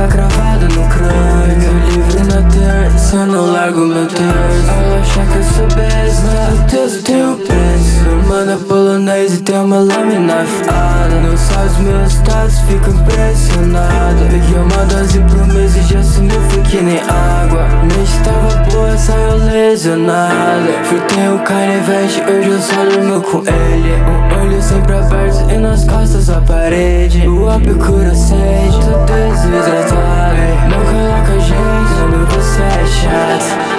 faca cravada no crânio. Livre na terça, eu não largo meu terço. Ela acha que eu sou besta, o texto tem o preço. Manda polonês e tem uma lâmina afiada. Não sabe os meus status, fico impressionado. Peguei uma dose pro mês e já sumiu, foi que nem água. Mente tava boa, saiu lesionada. Furtei o canivete, hoje eu só durmo com ele. Um olho sempre aberto e nas costas a parede. O ópio cura sede, tô desidratado. Não coloca gente, quando você é chato.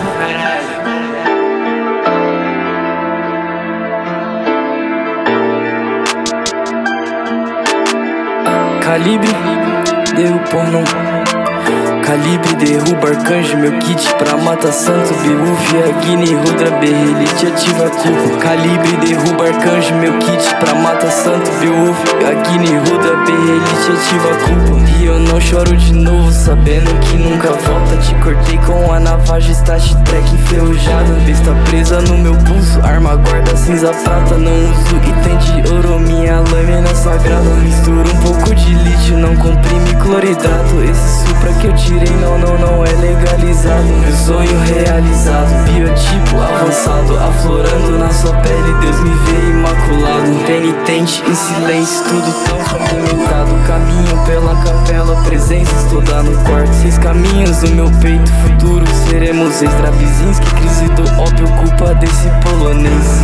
Calibre, derruba não. Calibre, derruba arcanjo, meu kit pra matar santo. Beowulf, Agni, Rudra, Berrelite, ativa a culpa. Calibre, derruba arcanjo, meu kit pra matar santo. Beowulf, Agni, Rudra, Berrelite, ativa a culpa. E eu não choro de novo, sabendo que nunca volta. Te cortei com a navaja, Stat Trek enferrujada. Besta presa no meu pulso, arma guarda cinza prata. Não uso item de ouro, minha lâmina sagrada. Misturo um pouco de lítio, não comprime cloridrato. Esse supra que eu tirei não é legalizado. Meu sonho realizado, biotipo avançado, aflorando na sua pele, Deus me vê imaculado. Penitente, em silêncio, tudo tão fragmentado. Caminho pela capela, presença, estou no quarto. 6 caminhos no meu peito, futuro seremos Stravizinski, crise do ópio, culpa desse polonês.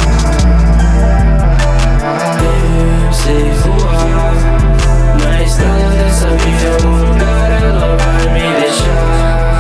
Eu sei voar na estrada dessa vida, um lugar ela vai me deixar.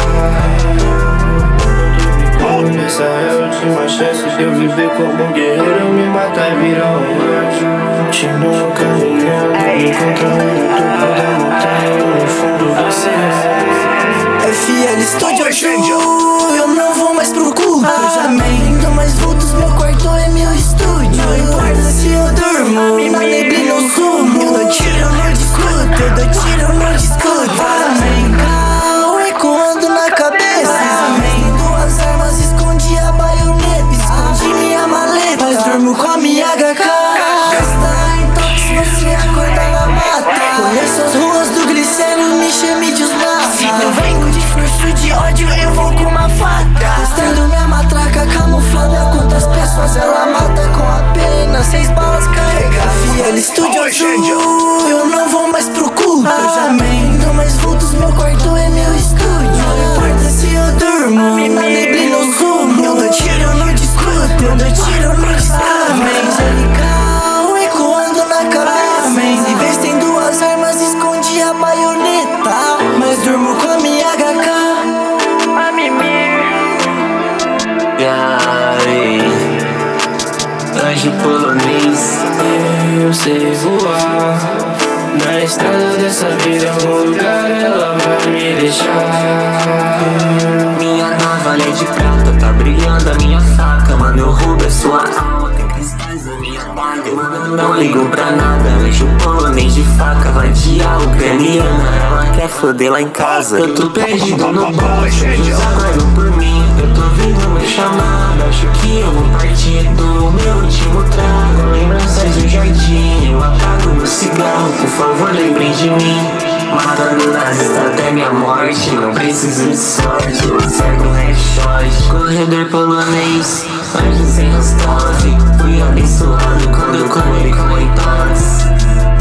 Essa é a última chance de eu viver como um guerreiro. Me matar e virar um anjo. Continuo caminhando, encontrando no topo da montanha. No fundo você é FL Studio, eu não vou mais pro culto. Eu já nem dou mais vultos, meu quarto é meu estúdio. Não importa se eu durmo, me neblina eu sumo. Eu dou tiro, eu não discuto, eu dou tiro, eu não discuto. Amém, cal ecoando na cabeça. Amém, duas armas, escondi a baioneta, escondi minha maleta, mas durmo com a minha HK. Gasta em toques, você acorda na mata. Conheço as ruas do Gliceno, me chame de Osmata. Se eu venho de discurso de ódio, eu vou com uma faca. Mostrando minha matraca camuflada. Quantas pessoas ela mata com apenas 6 balas carregadas. FL Studio, eu não vou mais pro culto. Eu já nem dou mais vultos, meu quarto é meu estúdio. Não importa se eu durmo, na neblina eu sumo. Eu dou tiro, eu não discuto, eu dou tiro, eu não discuto. Angelical ecoando na cabeça. Em vez tem 2 armas, escondi a baioneta, mas durmo com a minha HK. A mimir. Anjo polonês, eu sei voar na estrada dessa vida, em algum lugar ela vai me deixar. Minha navalha é de prata, tá brilhando a minha faca. Mano, eu roubo a sua alma, tem cristais na minha daga. Mano, não ligo pra nada, anjo polonês de faca. Vai de ucraniana, ela quer foder lá em casa. Eu tô perdido no bote, eles aguardam por mim. Eu tô vendo meu chamado, acho que eu vou partir do meu último trago. Lembranças do jardim, eu apago meu cigarro. Por favor, lembrem de mim. Matando nazista até minha morte, não preciso de sorte. Eu cerco um headshot, corredor polonês, anjo sem Rostov. Fui abençoado quando eu colei com leitores.